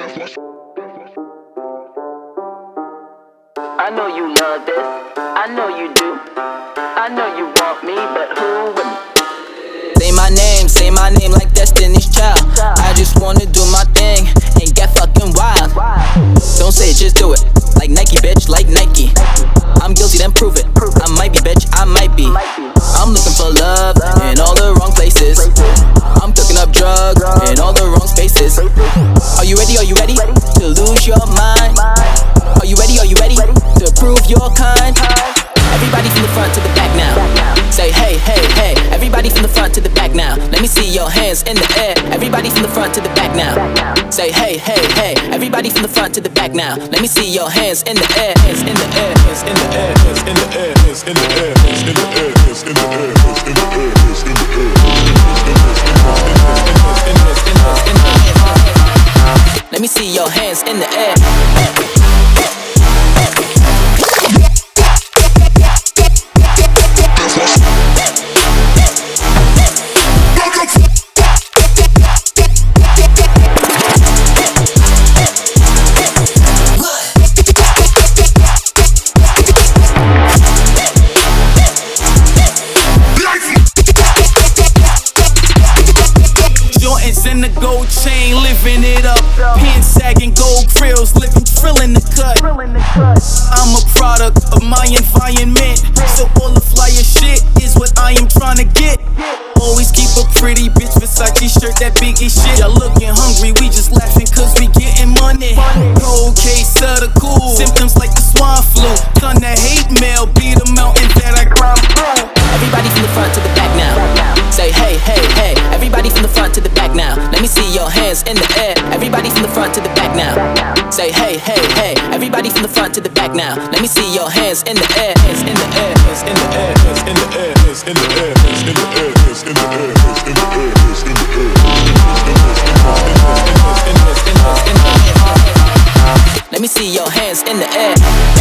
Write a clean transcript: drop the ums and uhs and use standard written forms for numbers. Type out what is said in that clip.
I know you love this, I know you do. I know you want me, but who wouldn't? Say my name like Destiny's Child. I just wanna do my thing and get fucking wild. Don't say it, just do it. Like Nike, bitch, like Nike. I'm guilty, then prove it. I might be, bitch, I might be. I'm looking for love in all the wrong places. I'm cooking up drugs in all the wrong spaces. Are you ready? Are you ready to lose your mind? Are you ready? Are you ready to prove your kind? Everybody from the front to the back now. Say hey, hey, hey. Everybody from the front to the back now. Let me see your hands in the air. Everybody from the front to the back now. Say hey, hey, hey. Everybody from the front to the back now. Let me see your hands in the air. Hands in the air. Hands in the air. Hands in the air. Hands in the air. Hands in the air. Hands in the air. Hands in the air. Hands in the air. Let me see your hands in the air. In the gold chain, living it up. Pants sagging, gold grills, living trillin' the cut. I'm a product of my environment, so all the flyer shit is what I am trying to get. Always keep a pretty bitch Versace shirt, that Biggie shit. Y'all looking hungry, we just laughing cause we getting money. Cold case of the cool, symptoms like the swine flu. Done the hate mail, be the mountain that I climb through. Everybody from the front to the back now. Say hey, hey, hey. Everybody from the front to the back now. Let me see your hands in the air. Everybody from the front to the back now. Say hey, hey, hey. Everybody from the front to the back now. Let me see your hands in the air. Hands in the air. Hands in the air. Hands in the air. Hands in the air. Hands in the air. Hands in the air. Hands in the air. Hands in the air. Let me see your hands in the air.